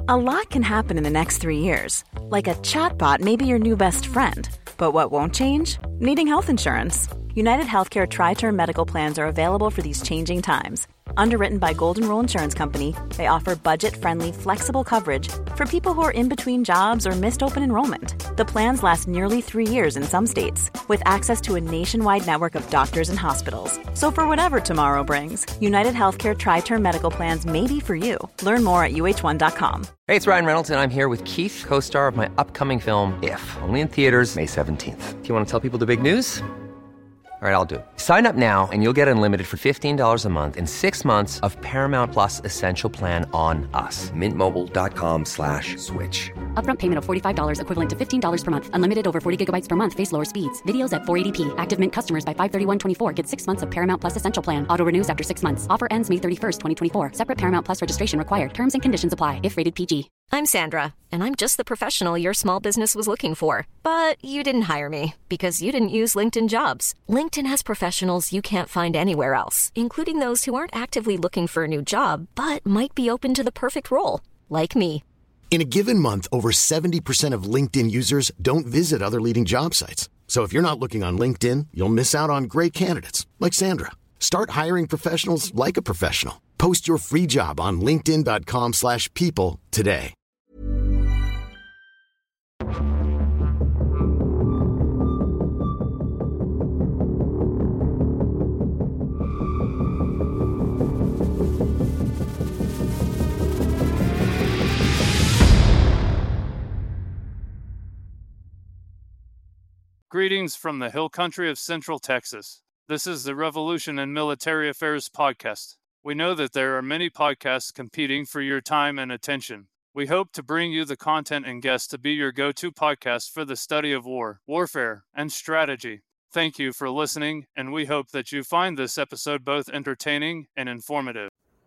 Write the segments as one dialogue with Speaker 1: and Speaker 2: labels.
Speaker 1: A lot can happen in the next 3 years. Like a chatbot may be your new best friend. But what won't change? Needing health insurance. United Healthcare Tri-Term Medical Plans are available for these changing times. Underwritten by Golden Rule Insurance Company, they offer budget-friendly, flexible coverage for people who are in between jobs or missed open enrollment. The plans last nearly 3 years in some states, with access to a nationwide network of doctors and hospitals. So for whatever tomorrow brings, United Healthcare Tri-Term Medical Plans may be for you. Learn more at uh1.com.
Speaker 2: Hey, it's Ryan Reynolds, and I'm here with Keith, co-star of my upcoming film, If, only in theaters May 17th. Do you want to tell people the big news? All right, I'll do it. Sign up now and you'll get unlimited for $15 a month and 6 months of Paramount Plus Essential Plan on us. MintMobile.com/switch.
Speaker 3: Upfront payment of $45 equivalent to $15 per month. Unlimited over 40 gigabytes per month. Face lower speeds. Videos at 480p. Active Mint customers by 531.24 get 6 months of Paramount Plus Essential Plan. Auto renews after 6 months. Offer ends May 31st, 2024. Separate Paramount Plus registration required. Terms and conditions apply if rated PG.
Speaker 4: I'm Sandra, and I'm just the professional your small business was looking for. But you didn't hire me because you didn't use LinkedIn Jobs. LinkedIn has professionals you can't find anywhere else, including those who aren't actively looking for a new job, but might be open to the perfect role, like me.
Speaker 5: In a given month, over 70% of LinkedIn users don't visit other leading job sites. So if you're not looking on LinkedIn, you'll miss out on great candidates like Sandra. Start hiring professionals like a professional. Post your free job on linkedin.com/people today.
Speaker 6: Greetings from the hill country of Central Texas. This is the Revolution in Military Affairs podcast. We know that there are many podcasts competing for your time and attention. We hope to bring you the content and guests to be your go-to podcast for the study of war, warfare, and strategy. Thank you for listening, and we hope that you find this episode both entertaining and informative.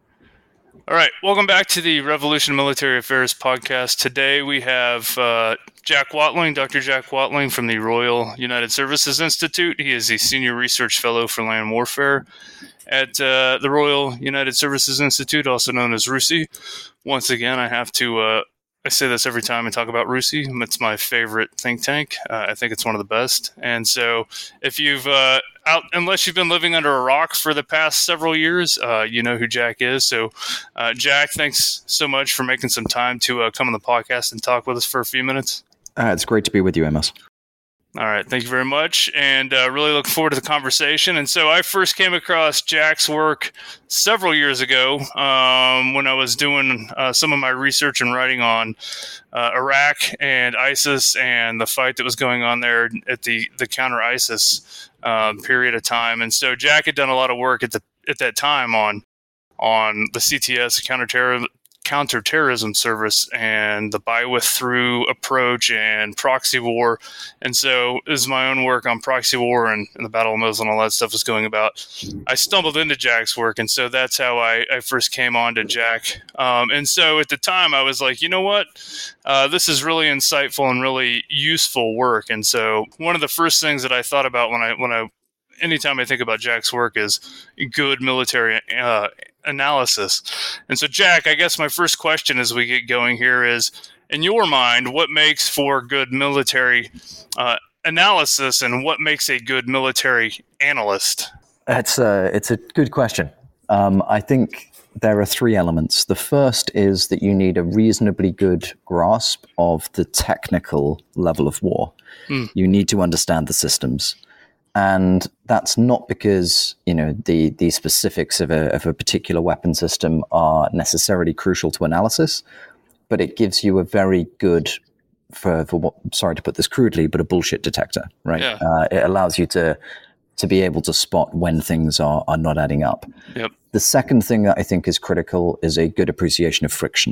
Speaker 6: All right, welcome back to the Revolution Military Affairs podcast. Today we have Jack Watling, Dr. Jack Watling from the Royal United Services Institute. He is the Senior Research Fellow for Land Warfare at the Royal United Services Institute, also known as RUSI. Once again, I have to, I say this every time I talk about RUSI. It's my favorite think tank. I think it's one of the best. And so if you've, unless you've been living under a rock for the past several years, you know who Jack is. So Jack, thanks so much for making some time to come on the podcast and talk with us for a few minutes.
Speaker 7: It's great to be with you, Amos.
Speaker 6: All right. Thank you very much. And really look forward to the conversation. And so I first came across Jack's work several years ago when I was doing some of my research and writing on Iraq and ISIS and the fight that was going on there at the counter-ISIS period of time. And so Jack had done a lot of work at that time on the CTS, the counterterrorism service, and the by with through approach and proxy war. And so is my own work on proxy war and the Battle of Mosul and all that stuff was going about. I stumbled into Jack's work, and so that's how I first came on to Jack. And so at the time I was like, you know what? This is really insightful and really useful work. And so one of the first things that I thought about anytime I think about Jack's work is good military analysis. And so, Jack, I guess my first question as we get going here is, in your mind, what makes for good military analysis and what makes a good military analyst?
Speaker 7: It's a good question. I think there are three elements. The first is that you need a reasonably good grasp of the technical level of war. You need to understand the systems. And that's not because, the specifics of a particular weapon system are necessarily crucial to analysis, but it gives you a very good, sorry to put this crudely, but a bullshit detector, right? Yeah. It allows you to be able to spot when things are not adding up. Yep. The second thing that I think is critical is a good appreciation of friction.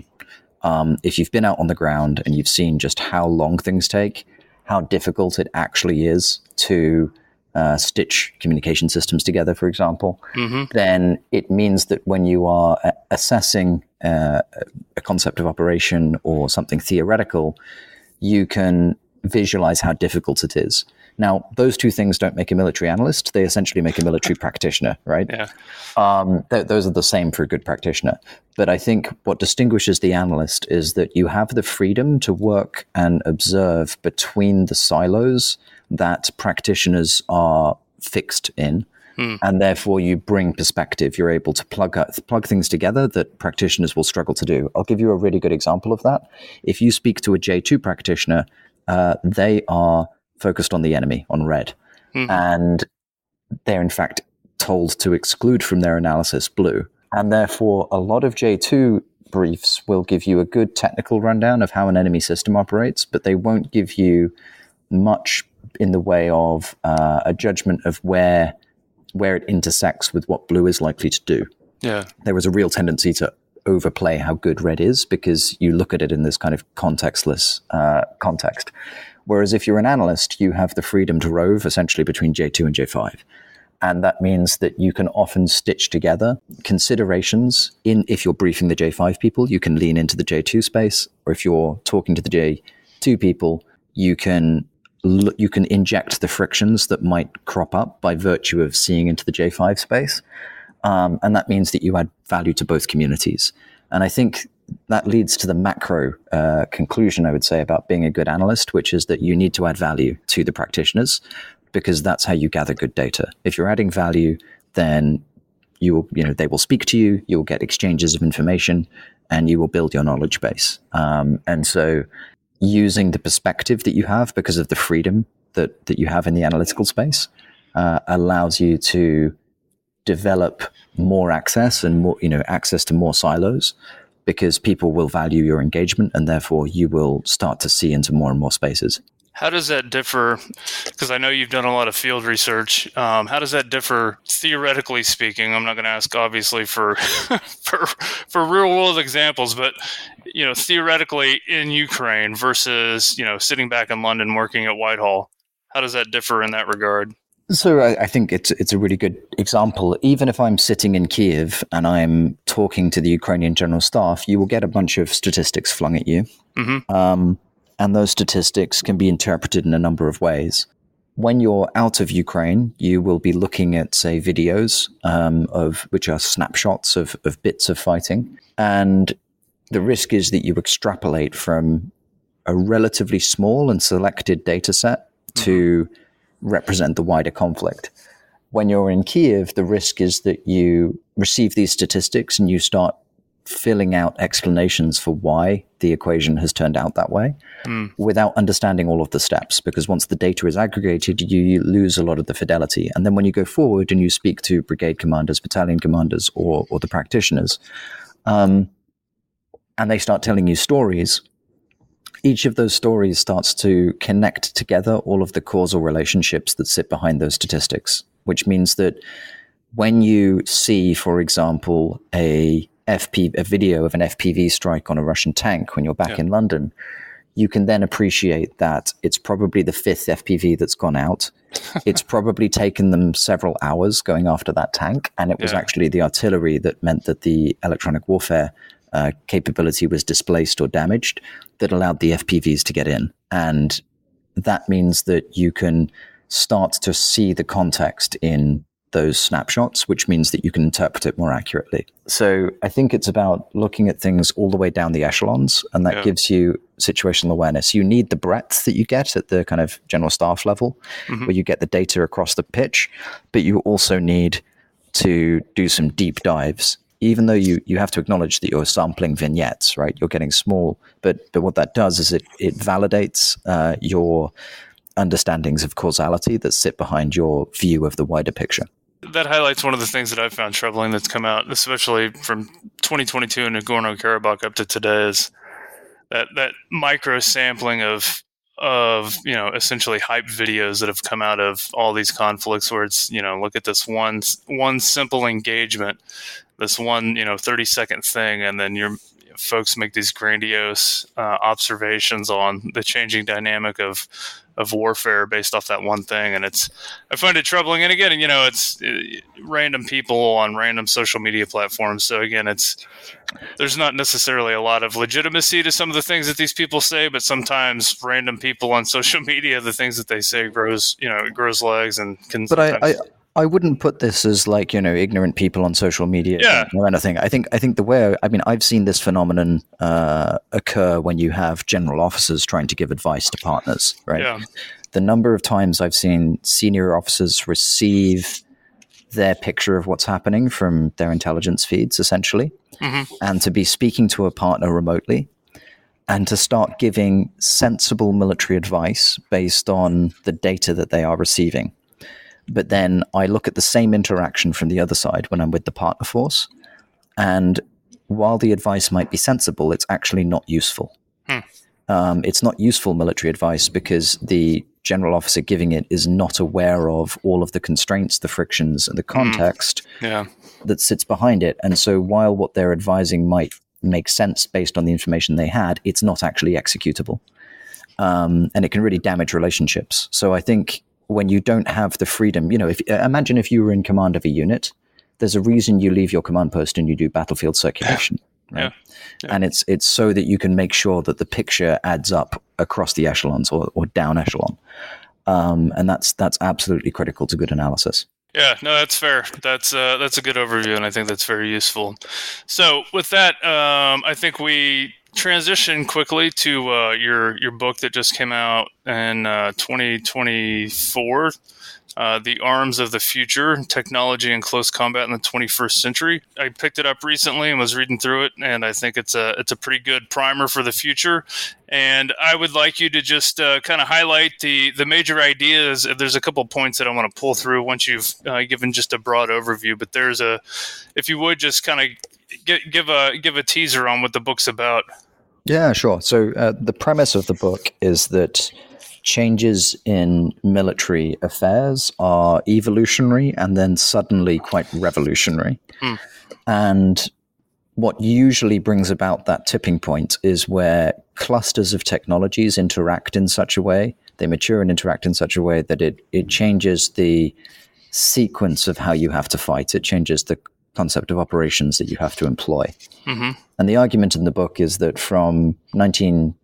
Speaker 7: If you've been out on the ground and you've seen just how long things take, how difficult it actually is to stitch communication systems together, for example, then it means that when you are assessing a concept of operation or something theoretical, you can visualize how difficult it is. Now, those two things don't make a military analyst. They essentially make a military practitioner, right?
Speaker 6: Yeah.
Speaker 7: Those are the same for a good practitioner. But I think what distinguishes the analyst is that you have the freedom to work and observe between the silos that practitioners are fixed in. And therefore, you bring perspective. You're able to plug things together that practitioners will struggle to do. I'll give you a really good example of that. If you speak to a J2 practitioner, they are focused on the enemy, on red. And they're, in fact, told to exclude from their analysis blue. And therefore, a lot of J2 briefs will give you a good technical rundown of how an enemy system operates, but they won't give you much in the way of a judgment of where it intersects with what blue is likely to do.
Speaker 6: Yeah.
Speaker 7: There was a real tendency to overplay how good red is because you look at it in this kind of contextless context. Whereas if you're an analyst, you have the freedom to rove essentially between J2 and J5. And that means that you can often stitch together considerations if you're briefing the J5 people, you can lean into the J2 space. Or if you're talking to the J2 people, you can inject the frictions that might crop up by virtue of seeing into the J5 space. And that means that you add value to both communities. And I think that leads to the macro conclusion, I would say, about being a good analyst, which is that you need to add value to the practitioners because that's how you gather good data. If you're adding value, then they will speak to you, you will get exchanges of information, and you will build your knowledge base. And so using the perspective that you have because of the freedom that you have in the analytical space allows you to develop more access and more, access to more silos because people will value your engagement and therefore you will start to see into more and more spaces.
Speaker 6: How does that differ? Because I know you've done a lot of field research. How does that differ, theoretically speaking? I'm not going to ask, obviously, for real world examples, but theoretically in Ukraine versus sitting back in London working at Whitehall. How does that differ in that regard?
Speaker 7: So I think it's a really good example. Even if I'm sitting in Kiev and I'm talking to the Ukrainian General Staff, you will get a bunch of statistics flung at you. And those statistics can be interpreted in a number of ways. When you're out of Ukraine, you will be looking at, say, videos which are snapshots of bits of fighting. And the risk is that you extrapolate from a relatively small and selected data set to represent the wider conflict. When you're in Kiev, the risk is that you receive these statistics and you start filling out explanations for why the equation has turned out that way without understanding all of the steps, because once the data is aggregated, you lose a lot of the fidelity. And then when you go forward and you speak to brigade commanders, battalion commanders, or the practitioners, and they start telling you stories, each of those stories starts to connect together all of the causal relationships that sit behind those statistics, which means that when you see, for example, a video of an FPV strike on a Russian tank when you're back in London, you can then appreciate that it's probably the fifth FPV that's gone out. It's probably taken them several hours going after that tank, and it was actually the artillery that meant that the electronic warfare capability was displaced or damaged that allowed the FPVs to get in. And that means that you can start to see the context in those snapshots, which means that you can interpret it more accurately. So I think it's about looking at things all the way down the echelons, and that gives you situational awareness. You need the breadth that you get at the kind of general staff level, where you get the data across the pitch, but you also need to do some deep dives. Even though you have to acknowledge that you're sampling vignettes, right? You're getting small, but what that does is it validates your understandings of causality that sit behind your view of the wider picture.
Speaker 6: That highlights one of the things that I've found troubling that's come out, especially from 2022 in Nagorno-Karabakh up to today, is that micro sampling of essentially hype videos that have come out of all these conflicts, where it's look at this one simple engagement, this one 30-second thing, and then you're folks make these grandiose observations on the changing dynamic of warfare based off that one thing. And I find it troubling. And again, it's random people on random social media platforms. So again, there's not necessarily a lot of legitimacy to some of the things that these people say, but sometimes random people on social media, the things that they say grows legs and can.
Speaker 7: But I wouldn't put this as ignorant people on social media or anything. I think I've seen this phenomenon occur when you have general officers trying to give advice to partners, right? Yeah. The number of times I've seen senior officers receive their picture of what's happening from their intelligence feeds, essentially, and to be speaking to a partner remotely and to start giving sensible military advice based on the data that they are receiving. But then I look at the same interaction from the other side when I'm with the partner force. And while the advice might be sensible, it's actually not useful. It's not useful military advice because the general officer giving it is not aware of all of the constraints, the frictions, and the context that sits behind it. And so while what they're advising might make sense based on the information they had, it's not actually executable. And it can really damage relationships. So I think when you don't have the freedom, imagine if you were in command of a unit, there's a reason you leave your command post and you do battlefield circulation, right? Yeah. And it's so that you can make sure that the picture adds up across the echelons or down echelon. And that's absolutely critical to good analysis.
Speaker 6: Yeah, no, that's fair. That's a good overview, and I think that's very useful. So with that, I think we transition quickly to your book that just came out in 2024, The Arms of the Future, Technology and Close Combat in the 21st Century. I picked it up recently and was reading through it, and I think it's a pretty good primer for the future. And I would like you to just kind of highlight the major ideas. There's a couple points that I want to pull through once you've given just a broad overview, but if you would just kind of give a teaser on what the book's about.
Speaker 7: Yeah, sure. So the premise of the book is that changes in military affairs are evolutionary and then suddenly quite revolutionary. And what usually brings about that tipping point is where clusters of technologies interact in such a way, they mature and interact in such a way that it changes the sequence of how you have to fight. It changes the concept of operations that you have to employ. And the argument in the book is that from around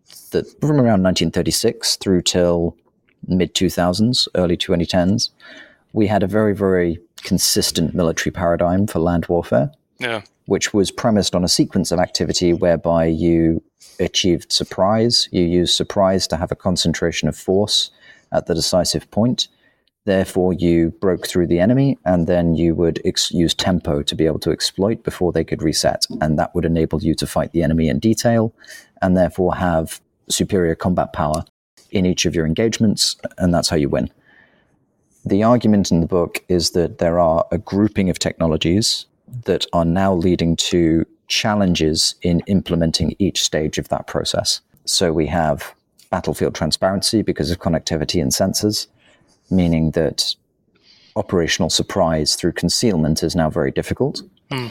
Speaker 7: 1936 through till mid-2000s, early 2010s, we had a very, very consistent military paradigm for land warfare, which was premised on a sequence of activity whereby you achieved surprise. You used surprise to have a concentration of force at the decisive point. Therefore, you broke through the enemy, and then you would use tempo to be able to exploit before they could reset. And that would enable you to fight the enemy in detail and therefore have superior combat power in each of your engagements, and that's how you win. The argument in the book is that there are a grouping of technologies that are now leading to challenges in implementing each stage of that process. So we have battlefield transparency because of connectivity and sensors, meaning that operational surprise through concealment is now very difficult.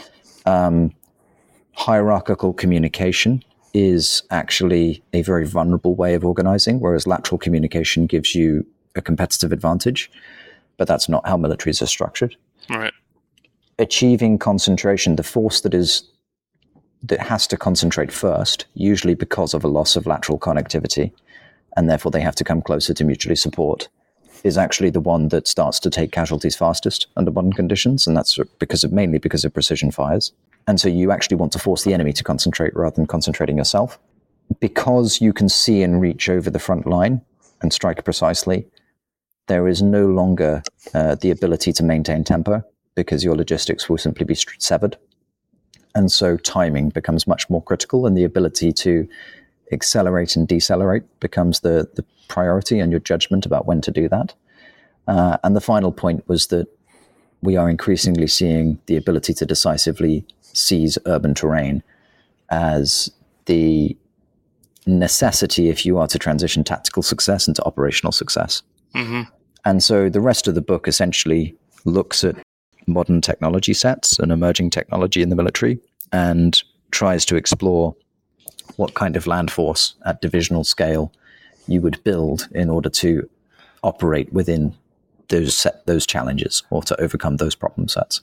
Speaker 7: Hierarchical communication is actually a very vulnerable way of organizing, whereas lateral communication gives you a competitive advantage, but that's not how militaries are structured.
Speaker 6: Right.
Speaker 7: Achieving concentration, the force that has to concentrate first, usually because of a loss of lateral connectivity, and therefore they have to come closer to mutually support, is actually the one that starts to take casualties fastest under modern conditions, and that's mainly because of precision fires. And so you actually want to force the enemy to concentrate rather than concentrating yourself. Because you can see and reach over the front line and strike precisely, there is no longer the ability to maintain tempo because your logistics will simply be severed. And so timing becomes much more critical, and the ability to accelerate and decelerate becomes the priority, and your judgment about when to do that. And the final point was that we are increasingly seeing the ability to decisively seize urban terrain as the necessity if you are to transition tactical success into operational success. And so the rest of the book essentially looks at modern technology sets and emerging technology in the military and tries to explore what kind of land force at divisional scale you would build in order to operate within those challenges or to overcome those problem sets.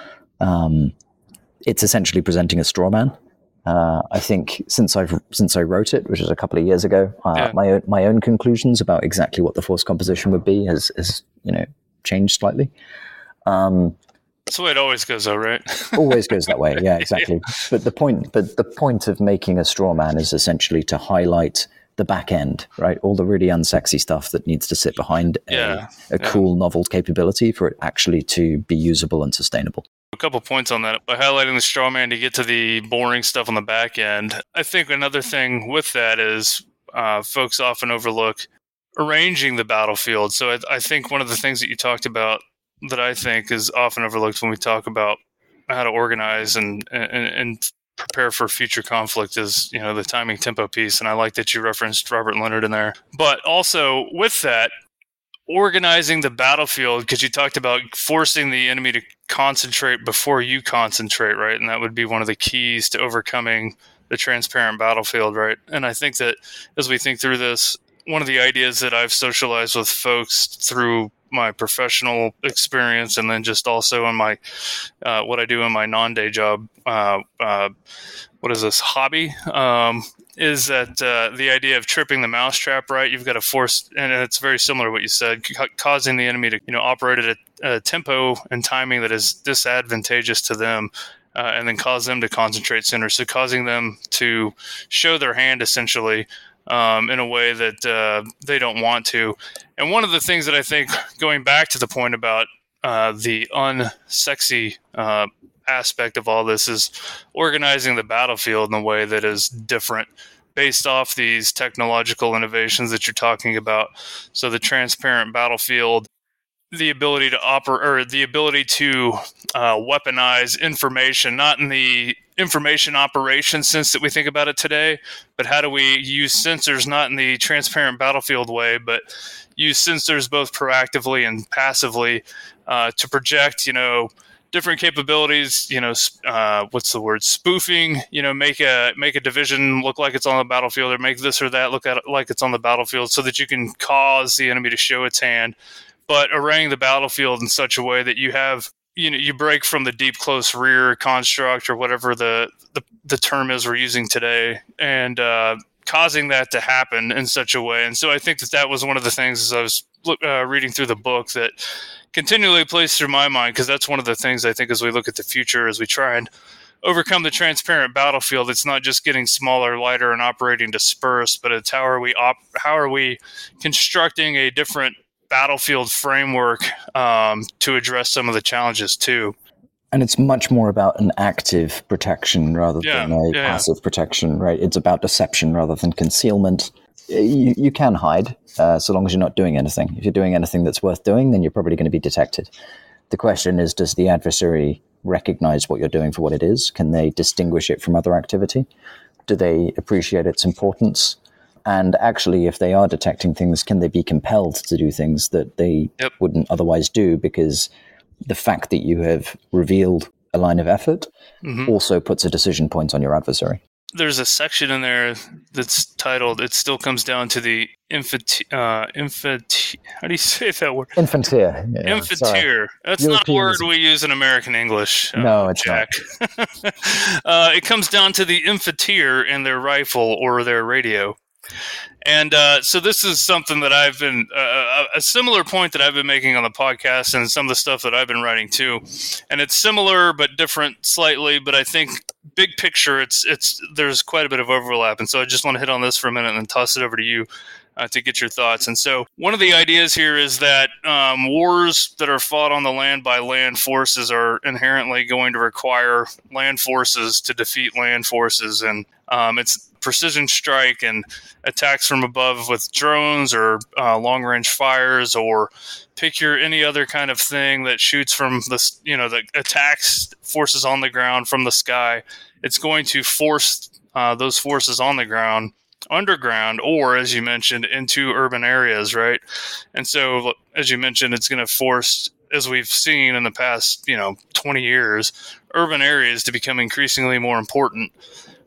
Speaker 7: It's essentially presenting a straw man. I think since I wrote it, which was a couple of years ago, my own conclusions about exactly what the force composition would be has changed slightly.
Speaker 6: That's the way it always goes, though, right?
Speaker 7: Always goes that way. Yeah, exactly. But the point of making a straw man is essentially to highlight the back end, right? All the really unsexy stuff that needs to sit behind a cool, novel capability for it actually to be usable and sustainable.
Speaker 6: A couple points on that. By highlighting the straw man to get to the boring stuff on the back end, I think another thing with that is folks often overlook arranging the battlefield. So I think one of the things that you talked about that I think is often overlooked when we talk about how to organize and prepare for future conflict is, the timing tempo piece. And I like that you referenced Robert Leonard in there. But also with that, organizing the battlefield, because you talked about forcing the enemy to concentrate before you concentrate, right? And that would be one of the keys to overcoming the transparent battlefield, right? And I think that as we think through this, one of the ideas that I've socialized with folks through my professional experience and then just also in my what I do in my non-day job, hobby, is that the idea of tripping the mousetrap, right? You've got to force, and it's very similar to what you said, causing the enemy to operate at a tempo and timing that is disadvantageous to them, and then cause them to concentrate sooner. So causing them to show their hand essentially in a way that they don't want to. And one of the things that I think, going back to the point about the unsexy aspect of all this, is organizing the battlefield in a way that is different based off these technological innovations that you're talking about. So the transparent battlefield, the ability to weaponize information, not in the information operations sense that we think about it today, but how do we use sensors not in the transparent battlefield way, but use sensors both proactively and passively to project, different capabilities, spoofing, make a division look like it's on the battlefield, or make this or that look like it's on the battlefield, so that you can cause the enemy to show its hand. But arraying the battlefield in such a way that you have, you break from the deep close rear construct or whatever the term is we're using today, and causing that to happen in such a way. And so I think that was one of the things as I was reading through the book that continually plays through my mind, because that's one of the things I think as we look at the future, as we try and overcome the transparent battlefield, it's not just getting smaller, lighter, and operating dispersed, but it's how are we constructing a different battlefield framework to address some of the challenges too.
Speaker 7: And it's much more about an active protection rather than a passive protection, right? It's about deception rather than concealment. You can hide so long as you're not doing anything. If you're doing anything that's worth doing, then you're probably going to be detected. The question is, does the adversary recognize what you're doing for what it is? Can they distinguish it from other activity? Do they appreciate its importance? And actually, if they are detecting things, can they be compelled to do things that they wouldn't otherwise do? Because the fact that you have revealed a line of effort also puts a decision point on your adversary.
Speaker 6: There's a section in there that's titled, "It still comes down to the how do you say that word?
Speaker 7: Infanteer. Yeah,
Speaker 6: Infanteer. That's not a word we use in American English.
Speaker 7: No, it's
Speaker 6: Jack.
Speaker 7: not.
Speaker 6: It comes down to the infanteer and their rifle or their radio. And so this is something that I've been a similar point that I've been making on the podcast and some of the stuff that I've been writing too. And it's similar but different slightly. But I think big picture, there's quite a bit of overlap. And so I just want to hit on this for a minute and then toss it over to you to get your thoughts. And so one of the ideas here is that wars that are fought on the land by land forces are inherently going to require land forces to defeat land forces. And it's precision strike and attacks from above with drones or long-range fires, or pick any other kind of thing that shoots from that attacks forces on the ground from the sky. It's going to force those forces on the ground underground, or as you mentioned, into urban areas, right? And so, as you mentioned, it's going to force, as we've seen in the past 20 years, urban areas to become increasingly more important.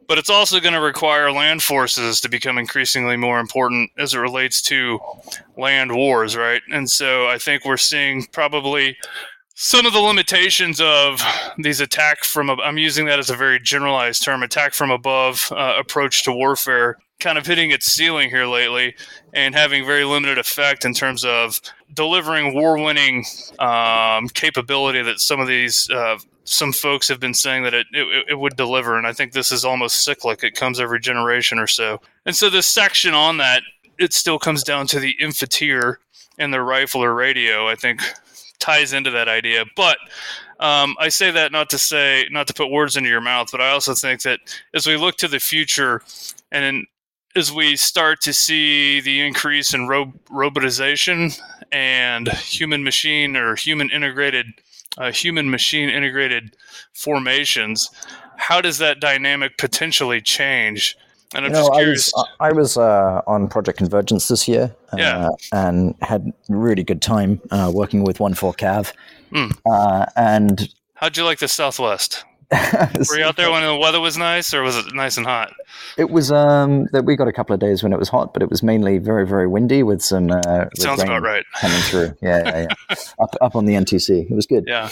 Speaker 6: But it's also going to require land forces to become increasingly more important as it relates to land wars, right? And so I think we're seeing probably some of the limitations of these attack from, I'm using that as a very generalized term, attack from above approach to warfare, kind of hitting its ceiling here lately and having very limited effect in terms of delivering war-winning capability that some of these some folks have been saying that it would deliver. And I think this is almost cyclic. It comes every generation or so. And so this section on that, it still comes down to the infanteer and the rifle or radio, I think, ties into that idea. But I say that not to put words into your mouth, but I also think that as we look to the future and as we start to see the increase in robotization and human-machine or human-machine integrated formations, how does that dynamic potentially change? And I'm just curious.
Speaker 7: I was on Project Convergence this year and had really good time working with 1-4 Cav. And
Speaker 6: how'd you like the Southwest? Were you out there when the weather was nice, or was it nice and hot?
Speaker 7: It was that we got a couple of days when it was hot, but it was mainly very, very windy with some
Speaker 6: sounds about right
Speaker 7: coming through. Yeah. up on the NTC. It was good.
Speaker 6: Yeah.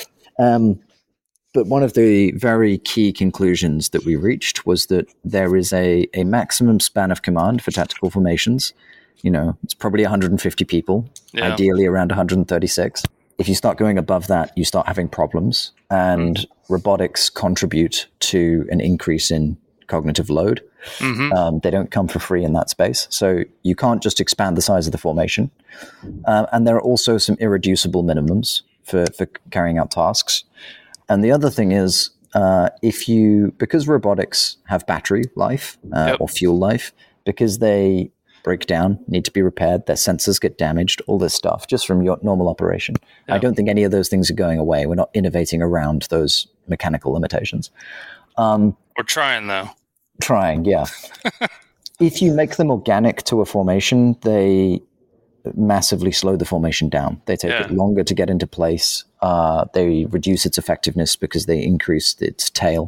Speaker 7: But one of the very key conclusions that we reached was that there is a maximum span of command for tactical formations. You know, it's probably 150 people, ideally around 136. If you start going above that, you start having problems, and robotics contribute to an increase in cognitive load. They don't come for free in that space. So you can't just expand the size of the formation. And there are also some irreducible minimums for carrying out tasks. And the other thing is, because robotics have battery life or fuel life, because they break down, need to be repaired, their sensors get damaged, all this stuff, just from your normal operation. I don't think any of those things are going away. We're not innovating around those mechanical limitations.
Speaker 6: We're trying, though.
Speaker 7: Trying, yeah. If you make them organic to a formation, they massively slow the formation down. They take it longer to get into place. They reduce its effectiveness because they increase its tail.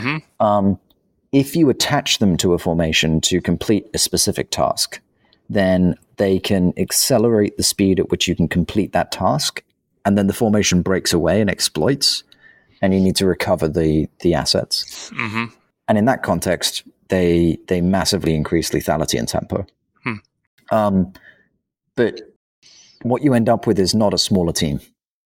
Speaker 7: If you attach them to a formation to complete a specific task, then they can accelerate the speed at which you can complete that task, and then the formation breaks away and exploits, and you need to recover the assets. And in that context, they massively increase lethality and tempo. But what you end up with is not a smaller team.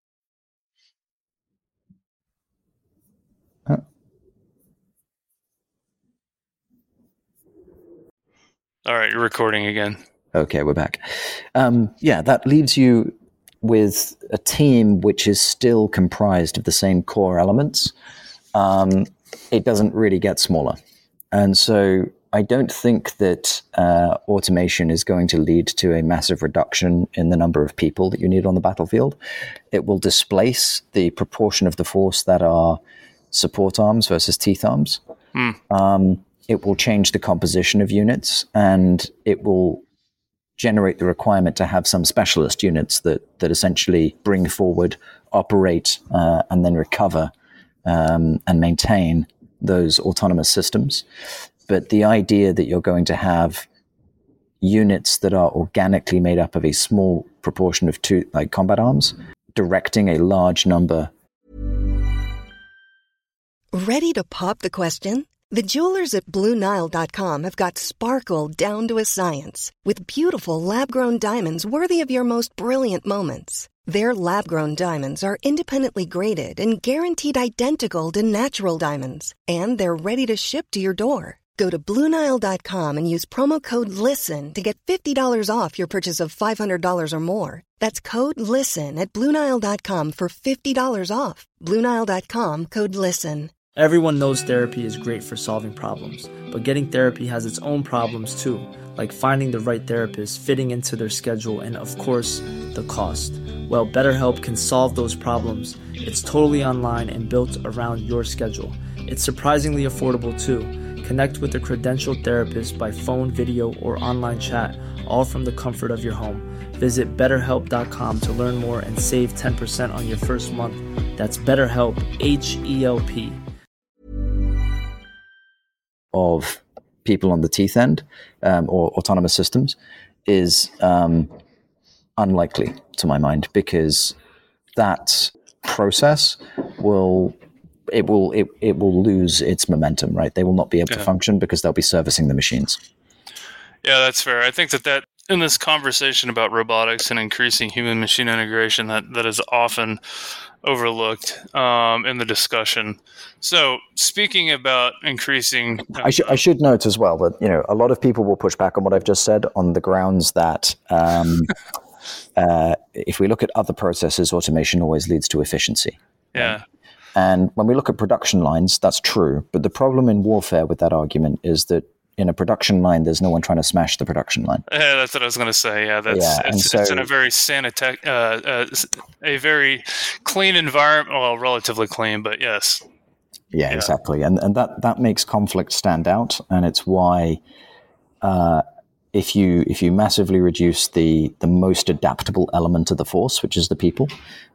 Speaker 6: All right, you're recording again.
Speaker 7: Okay, we're back. That leaves you with a team which is still comprised of the same core elements. It doesn't really get smaller. And so I don't think that automation is going to lead to a massive reduction in the number of people that you need on the battlefield. It will displace the proportion of the force that are support arms versus teeth arms. It will change the composition of units, and it will generate the requirement to have some specialist units that essentially bring forward, operate, and then recover and maintain those autonomous systems. But the idea that you're going to have units that are organically made up of a small proportion of combat arms, directing a large number.
Speaker 8: Ready to pop the question? The jewelers at BlueNile.com have got sparkle down to a science with beautiful lab-grown diamonds worthy of your most brilliant moments. Their lab-grown diamonds are independently graded and guaranteed identical to natural diamonds, and they're ready to ship to your door. Go to BlueNile.com and use promo code LISTEN to get $50 off your purchase of $500 or more. That's code LISTEN at BlueNile.com for $50 off. BlueNile.com, code LISTEN.
Speaker 9: Everyone knows therapy is great for solving problems, but getting therapy has its own problems too, like finding the right therapist, fitting into their schedule, and of course, the cost. Well, BetterHelp can solve those problems. It's totally online and built around your schedule. It's surprisingly affordable too. Connect with a credentialed therapist by phone, video, or online chat, all from the comfort of your home. Visit BetterHelp.com to learn more and save 10% on your first month. That's BetterHelp, H-E-L-P.
Speaker 7: of people on the teeth end or autonomous systems is unlikely to my mind, because that process will lose its momentum, right? They will not be able to function because they'll be servicing the machines.
Speaker 6: Yeah, that's fair. I think that in this conversation about robotics and increasing human-machine integration, that is often overlooked in the discussion. So, speaking about increasing,
Speaker 7: I should note as well that a lot of people will push back on what I've just said on the grounds that if we look at other processes, automation always leads to efficiency.
Speaker 6: Yeah.
Speaker 7: Right? And when we look at production lines, that's true. But the problem in warfare with that argument is that in a production line, there's no one trying to smash the production line.
Speaker 6: Yeah, that's what I was going to say. Yeah, it's in a very a very clean environment. Well, relatively clean, but yes.
Speaker 7: Yeah, exactly. And that makes conflict stand out. And it's why if you massively reduce the most adaptable element of the force, which is the people,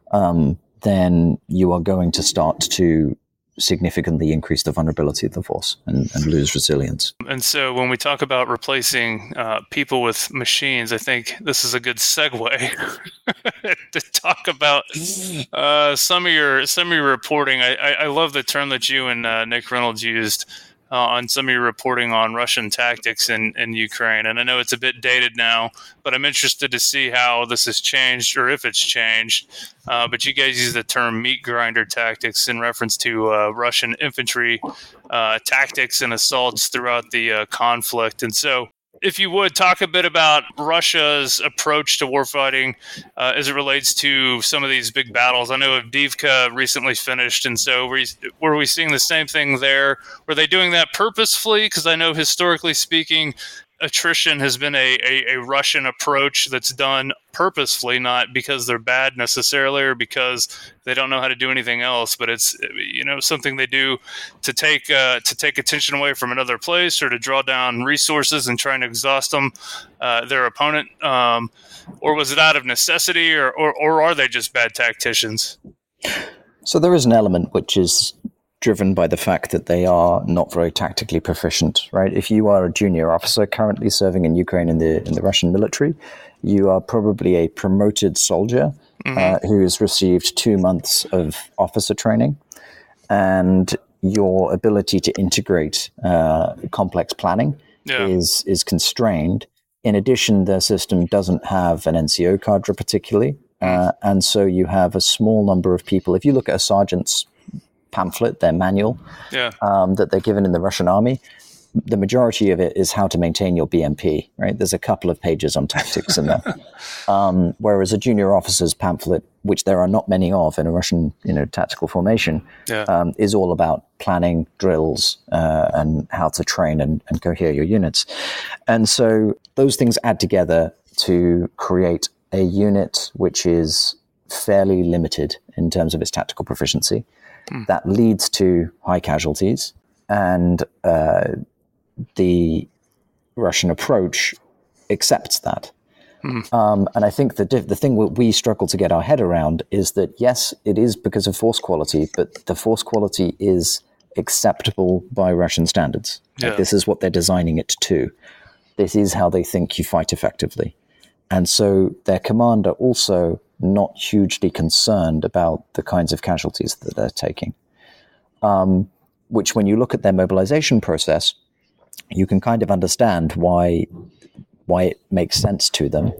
Speaker 7: then you are going to start to significantly increase the vulnerability of the force and lose resilience. And
Speaker 6: so when we talk about replacing people with machines, I think this is a good segue to talk about some of your reporting. I love the term that you and Nick Reynolds used on some of your reporting on Russian tactics in Ukraine. And I know it's a bit dated now, but I'm interested to see how this has changed, or if it's changed. But you guys use the term meat grinder tactics in reference to Russian infantry tactics and assaults throughout the conflict. And so if you would, talk a bit about Russia's approach to warfighting as it relates to some of these big battles. I know Avdiivka recently finished, and so were we seeing the same thing there? Were they doing that purposefully? Because I know historically speaking, attrition has been a Russian approach that's done purposefully, not because they're bad necessarily or because they don't know how to do anything else, but it's something they do to take attention away from another place or to draw down resources and trying to exhaust their opponent, or was it out of necessity, or are they just bad tacticians?
Speaker 7: So there is an element which is driven by the fact that they are not very tactically proficient, right? If you are a junior officer currently serving in Ukraine in the Russian military, you are probably a promoted soldier who has received 2 months of officer training, and your ability to integrate complex planning is constrained. In addition, their system doesn't have an NCO cadre particularly, and so you have a small number of people. If you look at a sergeant's pamphlet, their manual that they're given in the Russian army, the majority of it is how to maintain your BMP, right? There's a couple of pages on tactics in there. Whereas a junior officer's pamphlet, which there are not many of in a Russian, tactical formation, is all about planning, drills, and how to train and cohere your units. And so those things add together to create a unit which is fairly limited in terms of its tactical proficiency. That leads to high casualties, and the Russian approach accepts that. And I think the thing we struggle to get our head around is that, yes, it is because of force quality, but the force quality is acceptable by Russian standards. Like, this is what they're designing it to. This is how they think you fight effectively. And so their commander also not hugely concerned about the kinds of casualties that they're taking, which when you look at their mobilization process, you can kind of understand why it makes sense to them.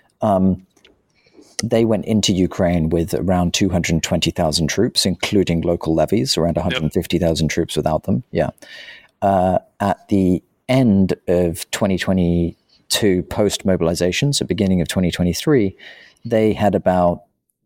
Speaker 7: They went into Ukraine with around 220,000 troops, including local levies, around 150,000 troops without them. At the end of 2022, post-mobilization, so beginning of 2023, they had about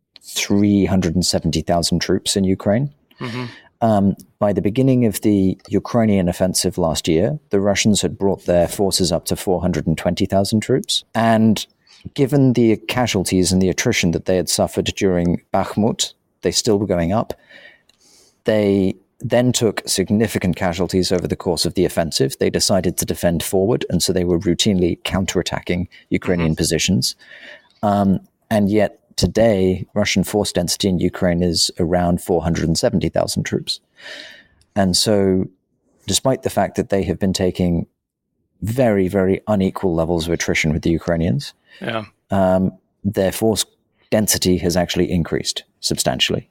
Speaker 7: 370,000 troops in Ukraine. By the beginning of the Ukrainian offensive last year, the Russians had brought their forces up to 420,000 troops. And given the casualties and the attrition that they had suffered during Bakhmut, they still were going up. They then took significant casualties over the course of the offensive. They decided to defend forward, and so they were routinely counterattacking Ukrainian positions. And yet today, Russian force density in Ukraine is around 470,000 troops. And so despite the fact that they have been taking very, very unequal levels of attrition with the Ukrainians, their force density has actually increased substantially.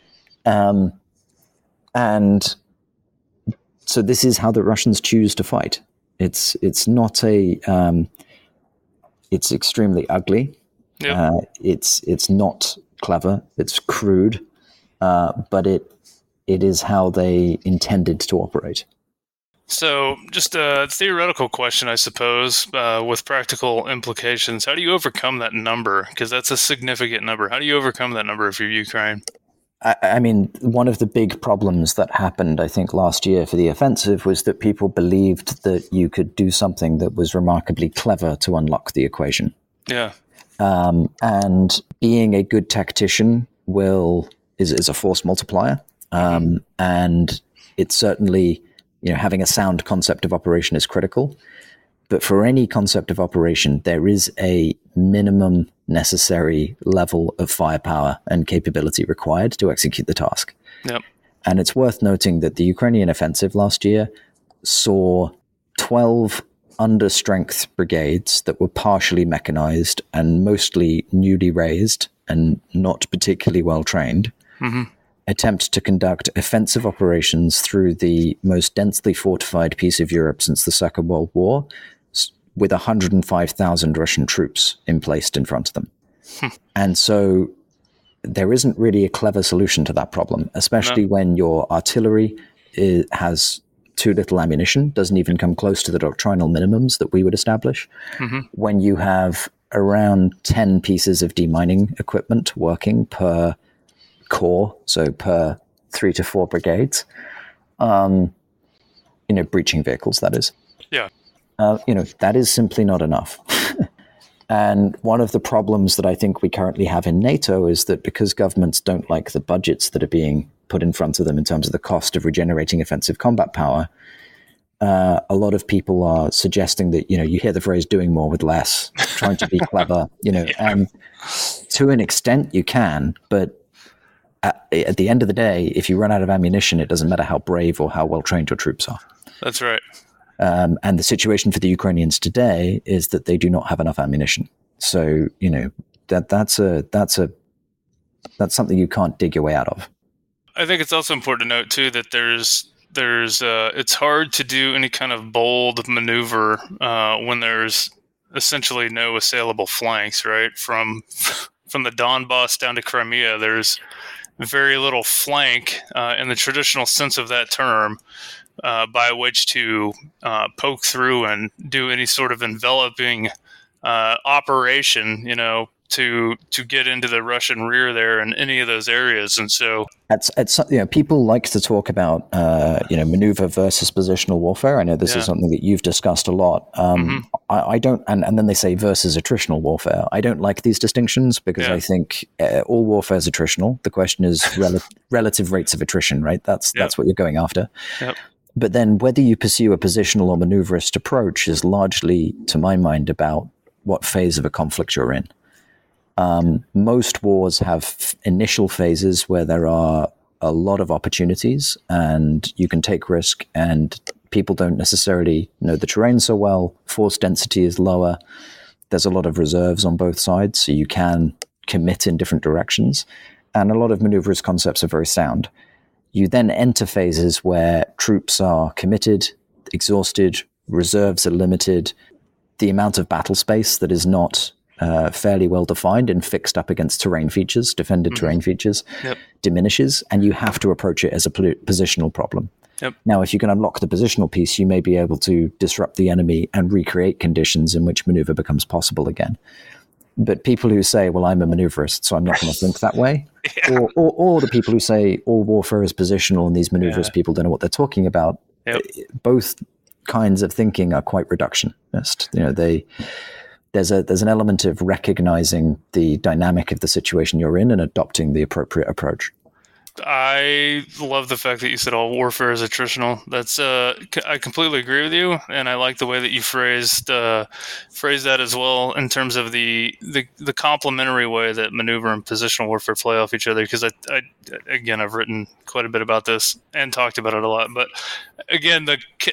Speaker 7: And so this is how the Russians choose to fight. It's not it's extremely ugly. Yep. It's not clever. It's crude, but it is how they intended to operate.
Speaker 6: So just a theoretical question, I suppose, with practical implications. How do you overcome that number? Because that's a significant number. How do you overcome that number if you're Ukraine?
Speaker 7: I mean, one of the big problems that happened, I think, last year for the offensive was that people believed that you could do something that was remarkably clever to unlock the equation.
Speaker 6: Yeah.
Speaker 7: And being a good tactician is a force multiplier. And it's certainly, having a sound concept of operation is critical. But for any concept of operation, there is a minimum necessary level of firepower and capability required to execute the task.
Speaker 6: Yep.
Speaker 7: And it's worth noting that the Ukrainian offensive last year saw 12 understrength brigades that were partially mechanized and mostly newly raised and not particularly well trained attempt to conduct offensive operations through the most densely fortified piece of Europe since the Second World War, with 105,000 Russian troops emplaced in front of them. And so there isn't really a clever solution to that problem, especially when your artillery has too little ammunition, doesn't even come close to the doctrinal minimums that we would establish. When you have around 10 pieces of demining equipment working per corps, so per 3 to 4 brigades, breaching vehicles, that is.
Speaker 6: Yeah.
Speaker 7: That is simply not enough. And one of the problems that I think we currently have in NATO is that because governments don't like the budgets that are being put in front of them in terms of the cost of regenerating offensive combat power, a lot of people are suggesting that, you hear the phrase doing more with less, trying to be clever, and to an extent you can, but at the end of the day, if you run out of ammunition, it doesn't matter how brave or how well trained your troops are.
Speaker 6: That's right.
Speaker 7: And the situation for the Ukrainians today is that they do not have enough ammunition. So, that's something you can't dig your way out of.
Speaker 6: I think it's also important to note too that there's it's hard to do any kind of bold maneuver when there's essentially no assailable flanks, right? From the Donbass down to Crimea, there's very little flank in the traditional sense of that term by which to poke through and do any sort of enveloping operation, to get into the Russian rear there in any of those areas. And so
Speaker 7: people like to talk about maneuver versus positional warfare. I know this is something that you've discussed a lot. I don't, and then they say versus attritional warfare. I don't like these distinctions because I think all warfare is attritional. The question is relative rates of attrition, right? That's what you're going after.
Speaker 6: Yep.
Speaker 7: But then whether you pursue a positional or maneuverist approach is largely, to my mind, about what phase of a conflict you're in. Most wars have initial phases where there are a lot of opportunities and you can take risk, and people don't necessarily know the terrain so well. Force density is lower. There's a lot of reserves on both sides, so you can commit in different directions. And a lot of maneuverist concepts are very sound. You then enter phases where troops are committed, exhausted, reserves are limited. The amount of battle space that is not fairly well defined and fixed up against terrain features, defended terrain features, diminishes, and you have to approach it as a positional problem.
Speaker 6: Yep.
Speaker 7: Now, if you can unlock the positional piece, you may be able to disrupt the enemy and recreate conditions in which maneuver becomes possible again. But people who say, well, I'm a maneuverist, so I'm not going to think that way, or the people who say all warfare is positional and these maneuverist people don't know what they're talking about, both kinds of thinking are quite reductionist. There's an element of recognizing the dynamic of the situation you're in and adopting the appropriate approach.
Speaker 6: I love the fact that you said all warfare is attritional. That's I completely agree with you, and I like the way that you phrased that as well in terms of the complementary way that maneuver and positional warfare play off each other. Because I've written quite a bit about this and talked about it a lot. But again,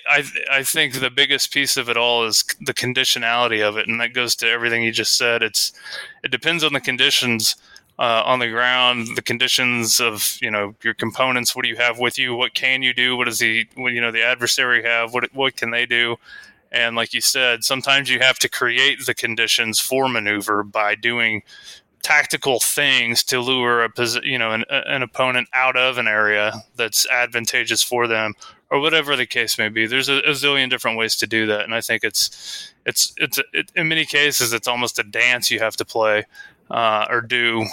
Speaker 6: I think the biggest piece of it all is the conditionality of it, and that goes to everything you just said. It depends on the conditions. On the ground, the conditions of your components. What do you have with you? What can you do? What does the adversary have? What can they do? And like you said, sometimes you have to create the conditions for maneuver by doing tactical things to lure an opponent out of an area that's advantageous for them, or whatever the case may be. There's a zillion different ways to do that, and I think it's in many cases it's almost a dance you have to play. Or do.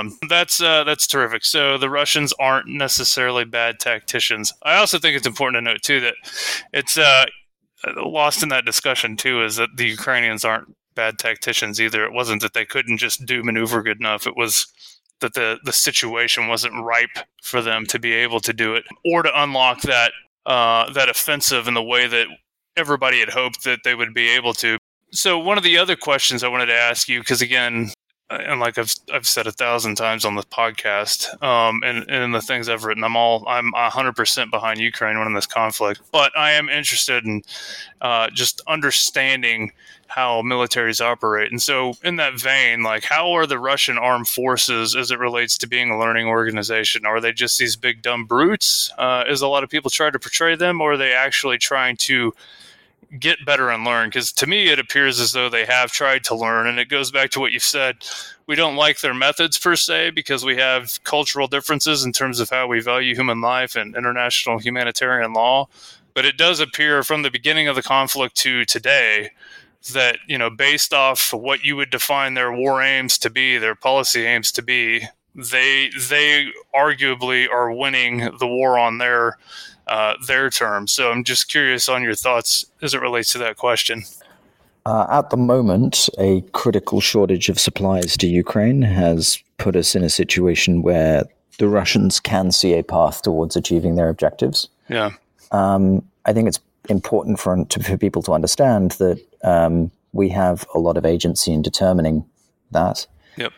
Speaker 6: That's terrific. So the Russians aren't necessarily bad tacticians. I also think it's important to note, too, that it's lost in that discussion, too, is that the Ukrainians aren't bad tacticians either. It wasn't that they couldn't just do maneuver good enough. It was that the situation wasn't ripe for them to be able to do it or to unlock that offensive in the way that everybody had hoped that they would be able to. So one of the other questions I wanted to ask you, because again, and like I've said 1,000 times on the podcast, and in the things I've written, I'm 100% behind Ukraine winning this conflict. But I am interested in just understanding how militaries operate. And so in that vein, like, how are the Russian armed forces as it relates to being a learning organization? Are they just these big dumb brutes, as a lot of people try to portray them, or are they actually trying to get better and learn? Because to me, it appears as though they have tried to learn, and it goes back to what you've said. We don't like their methods per se because we have cultural differences in terms of how we value human life and international humanitarian law. But it does appear from the beginning of the conflict to today that, based off what you would define their war aims to be, their policy aims to be, they arguably are winning the war on their terms. So I'm just curious on your thoughts as it relates to that question.
Speaker 7: At the moment, a critical shortage of supplies to Ukraine has put us in a situation where the Russians can see a path towards achieving their objectives.
Speaker 6: Yeah.
Speaker 7: I think it's important for people to understand that we have a lot of agency in determining that.
Speaker 6: Yep.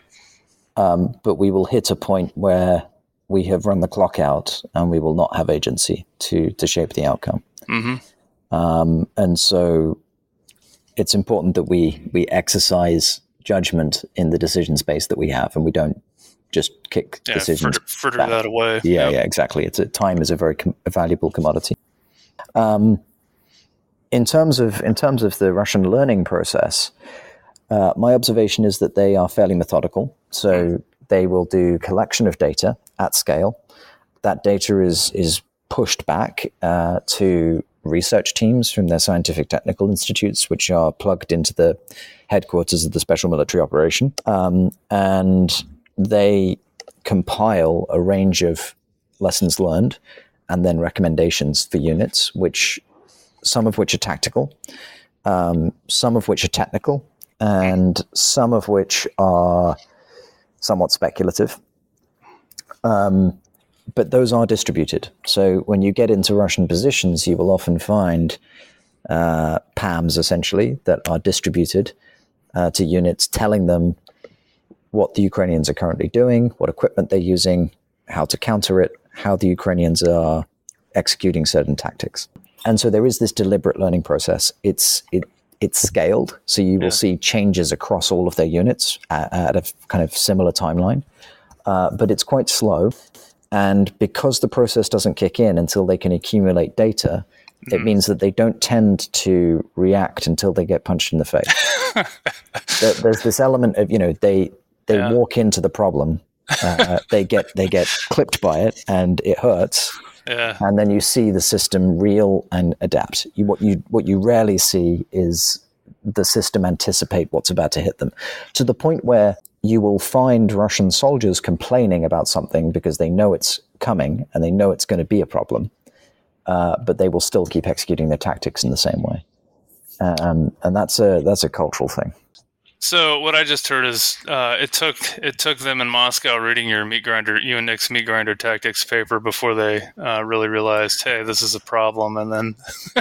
Speaker 7: But we will hit a point where we have run the clock out and we will not have agency to shape the outcome.
Speaker 6: Mm-hmm.
Speaker 7: And so it's important that we exercise judgment in the decision space that we have, and we don't just kick decisions
Speaker 6: fritter that away.
Speaker 7: Yeah, exactly. Time is a very valuable commodity. In terms of the Russian learning process, my observation is that they are fairly methodical. So they will do collection of data at scale. That data is pushed back to research teams from their scientific technical institutes, which are plugged into the headquarters of the Special Military Operation. And they compile a range of lessons learned and then recommendations for units, some of which are tactical, some of which are technical, and some of which are somewhat speculative. But those are distributed. So when you get into Russian positions, you will often find PAMs, essentially, that are distributed to units, telling them what the Ukrainians are currently doing, what equipment they're using, how to counter it, how the Ukrainians are executing certain tactics. And so there is this deliberate learning process. It's scaled, so you will see changes across all of their units at a kind of similar timeline. But it's quite slow. And because the process doesn't kick in until they can accumulate data, it means that they don't tend to react until they get punched in the face. There's this element of, they walk into the problem, they get clipped by it, and it hurts.
Speaker 6: Yeah.
Speaker 7: And then you see the system reel and adapt. What you rarely see is the system anticipate what's about to hit them, to the point where you will find Russian soldiers complaining about something because they know it's coming and they know it's going to be a problem, but they will still keep executing their tactics in the same way. And that's a cultural thing.
Speaker 6: So what I just heard is it took them in Moscow reading you and Nick's Meat Grinder Tactics paper before they really realized, hey, this is a problem, and then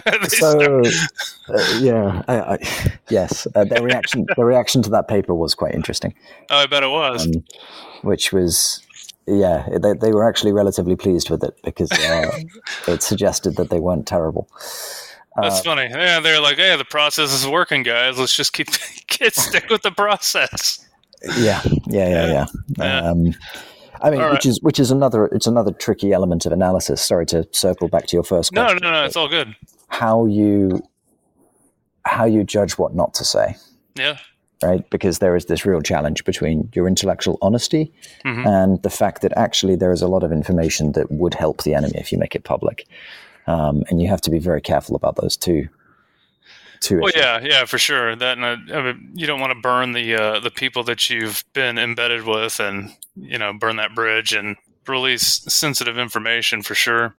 Speaker 7: yes, their reaction to that paper was quite interesting.
Speaker 6: Oh, I bet it was.
Speaker 7: Which was. Yeah, they were actually relatively pleased with it because it suggested that they weren't terrible.
Speaker 6: That's funny. Yeah, they're like, "Hey, the process is working, guys. Let's just stick with the process."
Speaker 7: Yeah. I mean, right. which is another tricky element of analysis. Sorry to circle back to your first question.
Speaker 6: No, it's all good.
Speaker 7: How you judge what not to say.
Speaker 6: Yeah.
Speaker 7: Right? Because there is this real challenge between your intellectual honesty and the fact that actually there is a lot of information that would help the enemy if you make it public. And you have to be very careful about those two
Speaker 6: well, yeah, for sure. That you don't want to burn the people that you've been embedded with and, burn that bridge and release sensitive information for sure.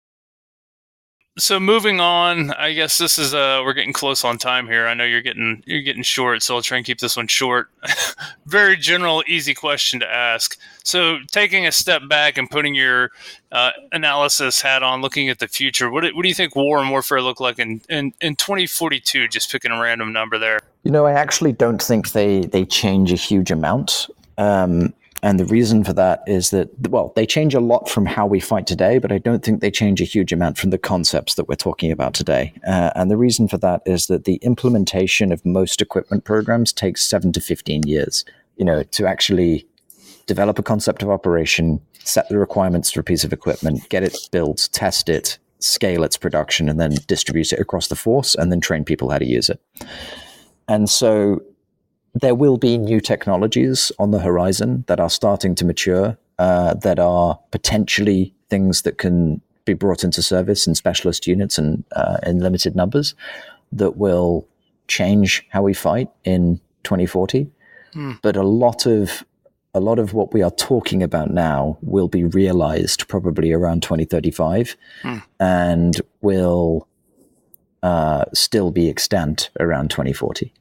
Speaker 6: So moving on, I guess this is we're getting close on time here. I know you're getting short, so I'll try and keep this one short. Very general, easy question to ask. So taking a step back and putting your analysis hat on, looking at the future, what do you think war and warfare look like in 2042? Just picking a random number there.
Speaker 7: I actually don't think they change a huge amount. And the reason for that is that, well, they change a lot from how we fight today, but I don't think they change a huge amount from the concepts that we're talking about today. And the reason for that is that the implementation of most equipment programs takes 7 to 15 years, to actually develop a concept of operation, set the requirements for a piece of equipment, get it built, test it, scale its production, and then distribute it across the force, and then train people how to use it. And so there will be new technologies on the horizon that are starting to mature, that are potentially things that can be brought into service in specialist units and in limited numbers that will change how we fight in 2040. But a lot of what we are talking about now will be realized probably around 2035 and will still be extant around 2040.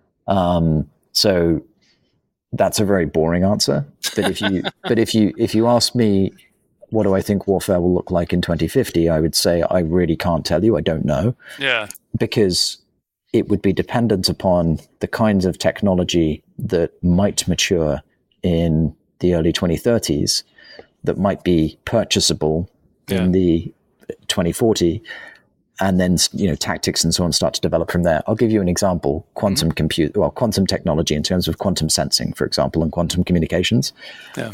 Speaker 7: So that's a very boring answer. But if you ask me, what do I think warfare will look like in 2050? I would say I really can't tell you. I don't know.
Speaker 6: Yeah.
Speaker 7: Because it would be dependent upon the kinds of technology that might mature in the early 2030s that might be purchasable in the 2040. And then, tactics and so on start to develop from there. I'll give you an example. Quantum technology in terms of quantum sensing, for example, and quantum communications.
Speaker 6: Yeah.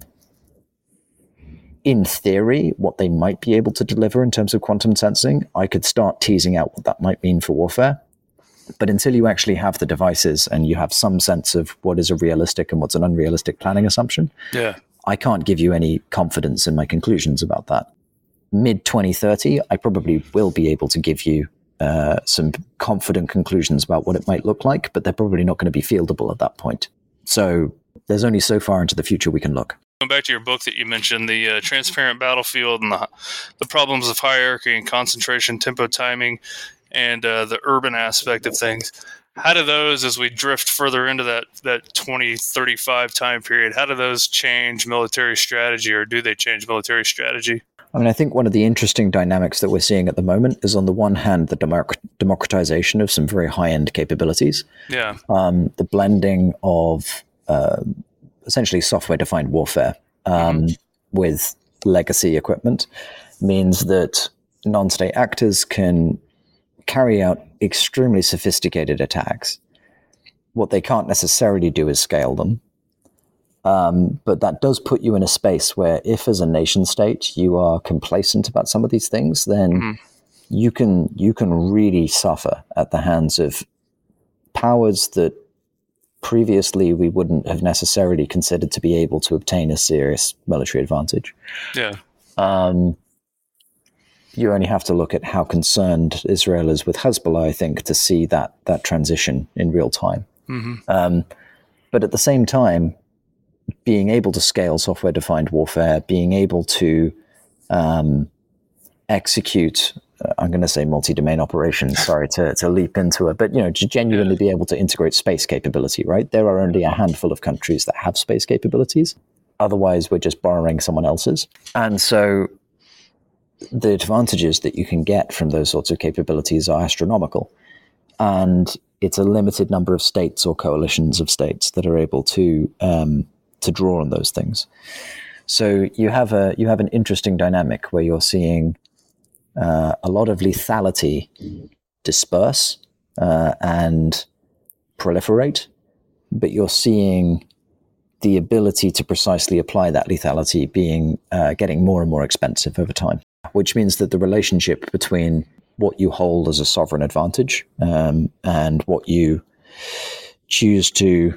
Speaker 7: In theory, what they might be able to deliver in terms of quantum sensing, I could start teasing out what that might mean for warfare. But until you actually have the devices and you have some sense of what is a realistic and what's an unrealistic planning assumption, I can't give you any confidence in my conclusions about that. Mid-2030, I probably will be able to give you some confident conclusions about what it might look like, but they're probably not going to be fieldable at that point. So there's only so far into the future we can look.
Speaker 6: Going back to your book that you mentioned, the Transparent Battlefield and the problems of hierarchy and concentration, tempo timing, and the urban aspect of things. How do those, as we drift further into that 2035 time period, how do those change military strategy, or do they change military strategy?
Speaker 7: I think one of the interesting dynamics that we're seeing at the moment is, on the one hand, the democratization of some very high-end capabilities.
Speaker 6: Yeah.
Speaker 7: The blending of essentially software-defined warfare with legacy equipment means that non-state actors can carry out extremely sophisticated attacks. What they can't necessarily do is scale them. But that does put you in a space where, if as a nation state you are complacent about some of these things, then you can really suffer at the hands of powers that previously we wouldn't have necessarily considered to be able to obtain a serious military advantage.
Speaker 6: Yeah.
Speaker 7: You only have to look at how concerned Israel is with Hezbollah, I think, to see that transition in real time. But at the same time, being able to scale software-defined warfare, being able to execute, I'm going to say multi-domain operations, sorry to leap into it, but, to genuinely be able to integrate space capability, right? There are only a handful of countries that have space capabilities. Otherwise, we're just borrowing someone else's. And so the advantages that you can get from those sorts of capabilities are astronomical. And it's a limited number of states or coalitions of states that are able to draw on those things. So you have an interesting dynamic where you're seeing a lot of lethality disperse and proliferate, but you're seeing the ability to precisely apply that lethality getting more and more expensive over time, which means that the relationship between what you hold as a sovereign advantage and what you choose to,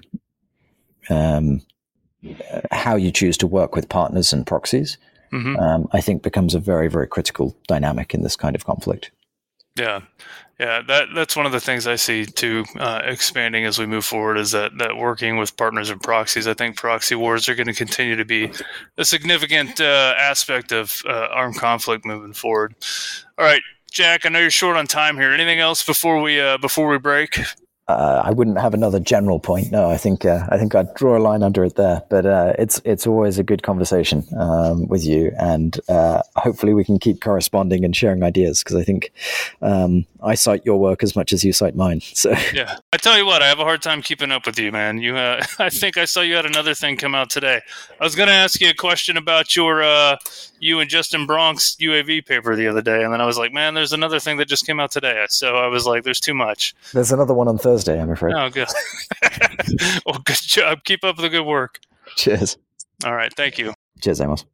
Speaker 7: how you choose to work with partners and proxies, I think becomes a very, very critical dynamic in this kind of conflict.
Speaker 6: Yeah. That's one of the things I see too, expanding as we move forward, is that working with partners and proxies. I think proxy wars are going to continue to be a significant aspect of armed conflict moving forward. All right, Jack, I know you're short on time here. Anything else before we break?
Speaker 7: I wouldn't have another general point. No, I think I'd draw a line under it there. But it's always a good conversation with you, and hopefully we can keep corresponding and sharing ideas, because I think I cite your work as much as you cite mine. So
Speaker 6: yeah, I tell you what, I have a hard time keeping up with you, man. I think I saw you had another thing come out today. I was going to ask you a question about your you and Justin Bronk's UAV paper the other day, and then I was like, man, there's another thing that just came out today. So I was like, there's too much.
Speaker 7: There's another one on Thursday, I'm afraid.
Speaker 6: Oh, good. Well, good job. Keep up the good work.
Speaker 7: Cheers.
Speaker 6: All right. Thank you.
Speaker 7: Cheers, Amos.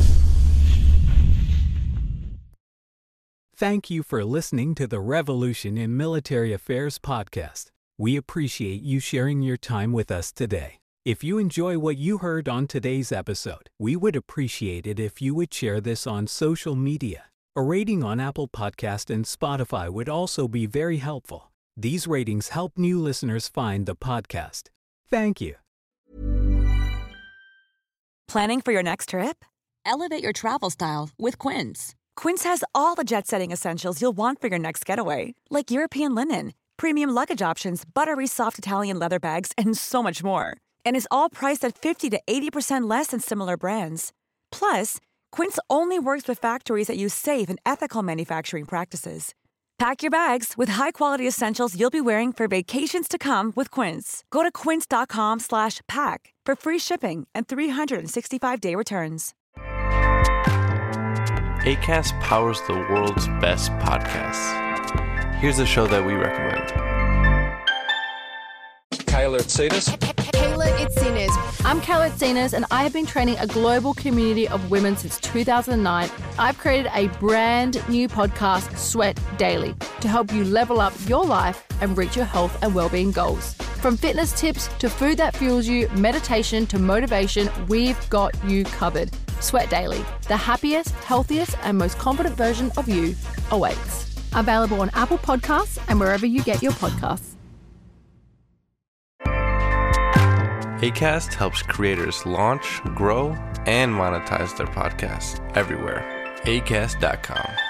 Speaker 10: Thank you for listening to the Revolution in Military Affairs podcast. We appreciate you sharing your time with us today. If you enjoy what you heard on today's episode, we would appreciate it if you would share this on social media. A rating on Apple Podcast and Spotify would also be very helpful. These ratings help new listeners find the podcast. Thank you.
Speaker 11: Planning for your next trip?
Speaker 12: Elevate your travel style with Quince.
Speaker 11: Quince has all the jet-setting essentials you'll want for your next getaway, like European linen, premium luggage options, buttery soft Italian leather bags, and so much more. And is all priced at 50 to 80% less than similar brands. Plus, Quince only works with factories that use safe and ethical manufacturing practices. Pack your bags with high-quality essentials you'll be wearing for vacations to come with Quince. Go to quince.com/pack for free shipping and 365-day returns.
Speaker 13: Acast powers the world's best podcasts. Here's a show that we recommend.
Speaker 14: Kayla Itsinas.
Speaker 15: Kayla Itsinas. I'm Kayla Itsinas, and I have been training a global community of women since 2009. I've created a brand new podcast, Sweat Daily, to help you level up your life and reach your health and well-being goals. From fitness tips to food that fuels you, meditation to motivation, we've got you covered. Sweat Daily, the happiest, healthiest, and most confident version of you awaits. Available on Apple Podcasts and wherever you get your podcasts.
Speaker 13: Acast helps creators launch, grow, and monetize their podcasts everywhere. Acast.com.